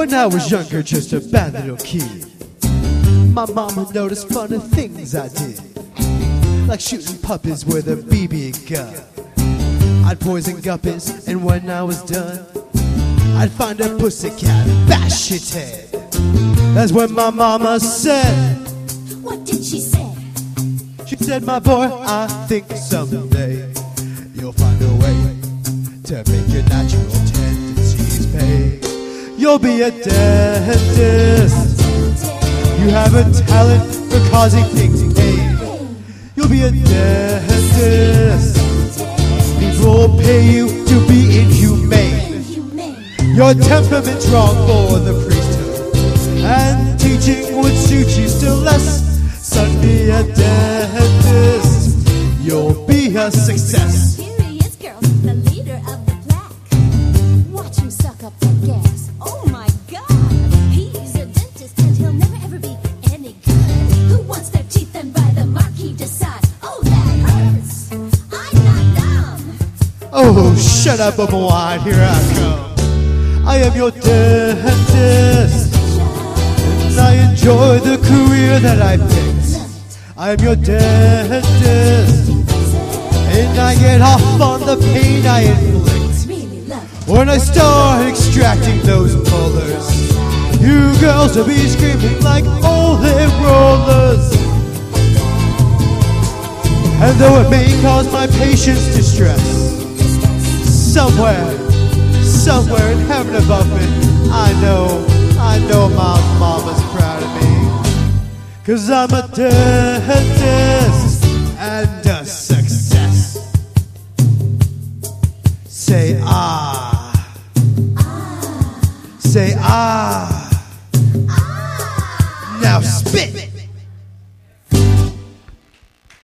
When I was younger, just a bad little kid, my mama noticed funny things I did, like shooting puppies with a BB gun. I'd poison guppies, and when I was done, I'd find a pussycat and bash its head. That's when my mama said, what did she say? She said, my boy, I think someday you'll find a way to make your natural tendencies pay. You'll be a dentist. You have a talent for causing things pain. You'll be a dentist. People will pay you to be inhumane. Your temperament's wrong for the priesthood, and teaching would suit you still less. Son, be a dentist. You'll be a success. Here he is, girl, the leader of the pack. Watch him suck up that gas. Oh my God, he's a dentist and he'll never ever be any good. Who wants their teeth done by the marquis de Sade? Oh, that hurts. I'm not dumb. Oh, shut up, Bubba Wine, here I come. I am your dentist, and I enjoy the career that I picked. I am your dentist, and I get off on the pain I inflict. When I start extracting those molars, you girls will be screaming like holy rollers. And though it may cause my patients distress, somewhere in heaven above me, I know my mama's proud of me. 'Cause I'm a dentist and a success. Say ah. Say ah. Now spit.